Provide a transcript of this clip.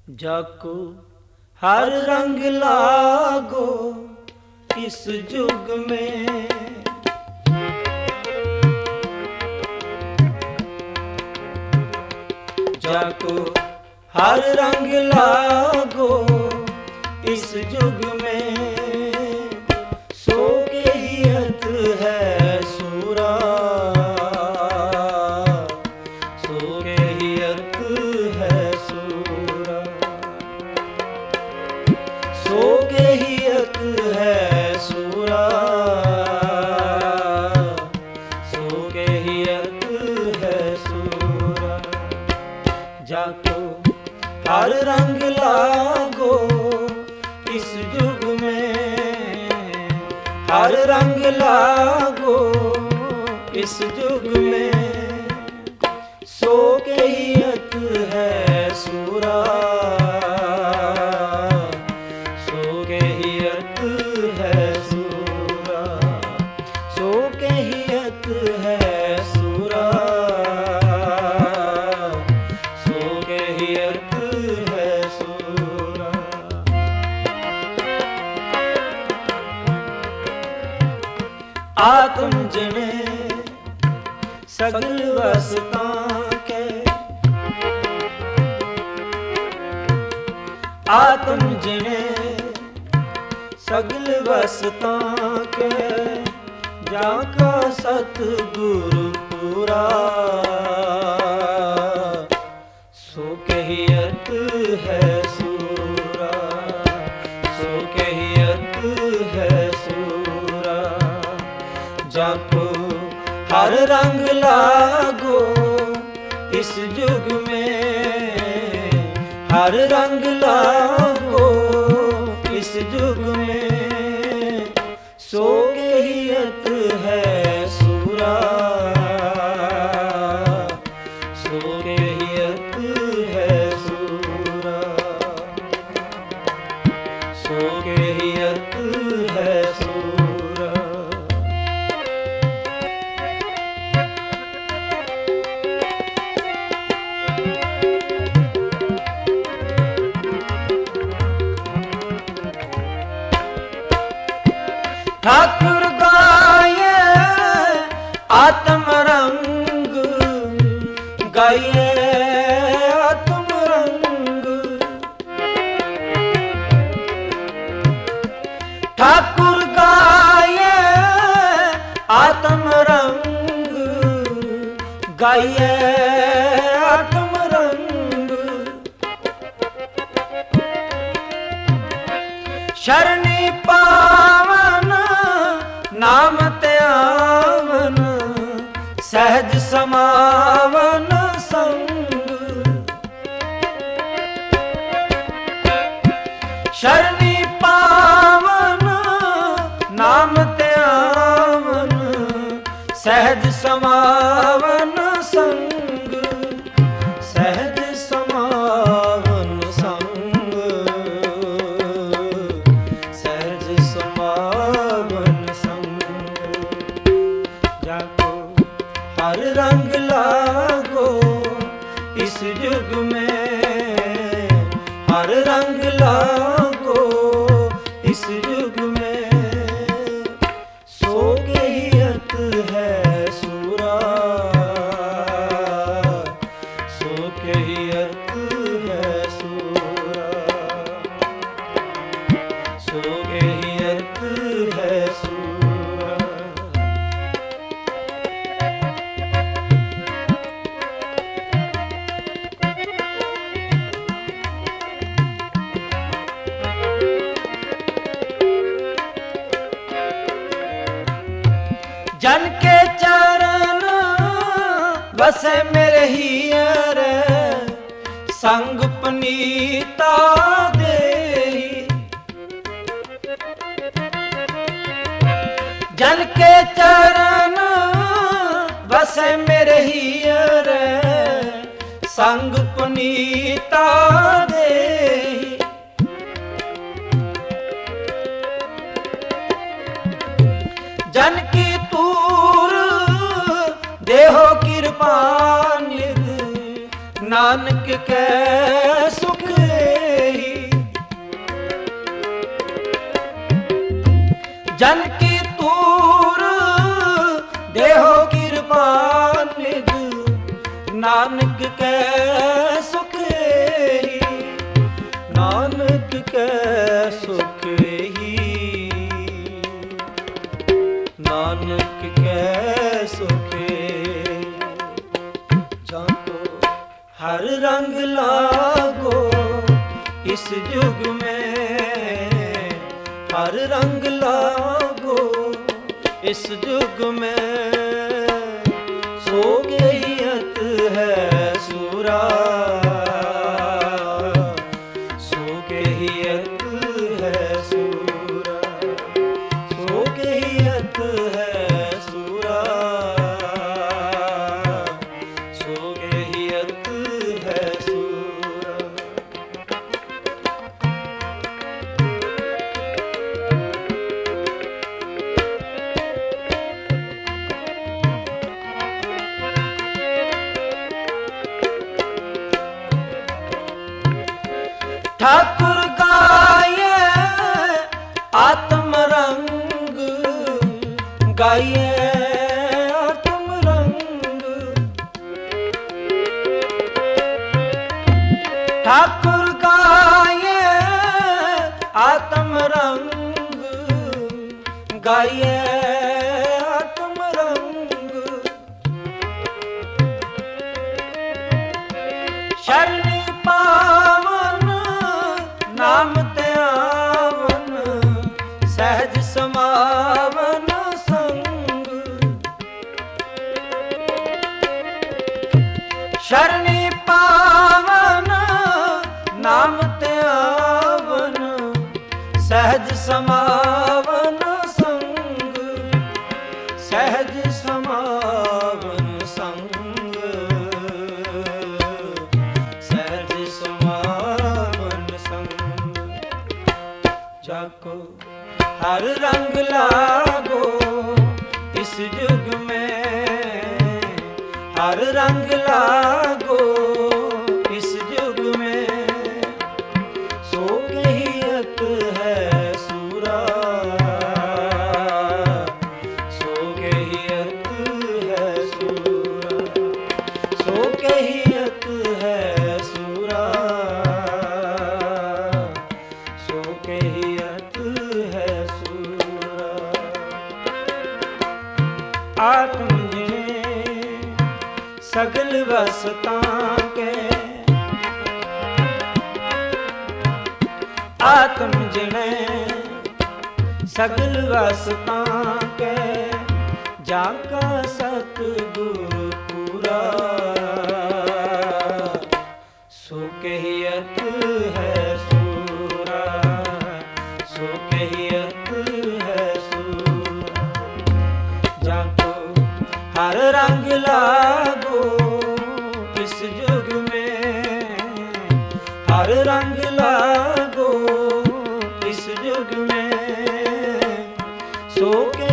जाको हर रंग लागो इस जुग में। जाको हर रंग लागो इस जुग में, सो के हियत है सूरा, सो के हियत है सूरा, सो के हियत है सूरा, सो के हियत है सूरा। जाको हर रंग लागो इस जुग में, हर रंग लागो इस जुग में, सो के हियत है सूरा, सो के हियत है सूरा, सो के हियत है सूरा, सो के हियत है सूरा। आत्म जने सगल वसतां के, आत्म जने सगल वसतां के, जाका सतगुरु पूरा, सो के हियत है सूरा, सो के हियत है सूरा। जाको हर रंग लागो इस जुग में, हर रंग लागो इस जुग में, सो के हियत है सूरा, सो के हियत है सूरा, सो के हियत है सूरा। ठाकुर गाये आत्म रंग, गाये आत्म रंग, ठाकुर गाये आत्म रंग, गाये आत्म रंग। शरणी पावन नाम ते आवन, सहज समावन संग। शरणी पावन नाम ते आवन, सहज समावन संग, सहज समावन संग, सहज समावन संग। जाको हर रंग लागो इस जुग में, हर रंग लागो इस जुग में, सो के हियत है सूरा, सो के हियत है सूरा, सो के हियत है सूरा। जन के चरण बसे मेरे हियर, संग पनीता देहि। जन के चरण बसे मेरे हियर, संग पनीता देहि। जन की तूर देहो कृपा निध, नानक कै सुख जन की तूर देहो कृपा निध, नानक कै सुख ही, नानक कै सुख ही, नानक कै सुख ही। जाको हर रंग लागो इस युग में, हर रंग लागो इस युग में, सो गयत है सूरा, सो गयत है सूरा, सो गयत है सूरा, सो गयत है सूरा। ठाकुर गाये आत्म रंग, गाये आत्म रंग, ठाकुर गाये आत्म रंग, गाये आत्म रंग। शरणि पावन नाम ते आवन, सहज समावन संग। शरणि पावन नाम ते आवन, सहज समावन संग, सहज समावन संग, सहज समावन संग। जाको हर रंग लागो इस युग में, हर रंग लागो इस युग में, सो गयत है सूरा, सो गयत है सूरा, सो गयत है सूरा, सो गयत है सूरा। आत्म जिने सगल वसतां के, आत्म जिने सगल वसतां के, जाका सतगुरु पूरा, सो कहियत है सूरा, सो कहियत है सूरा। जाको हर रंग लागो इस युग में, हर रंग लागो इस युग में, सो के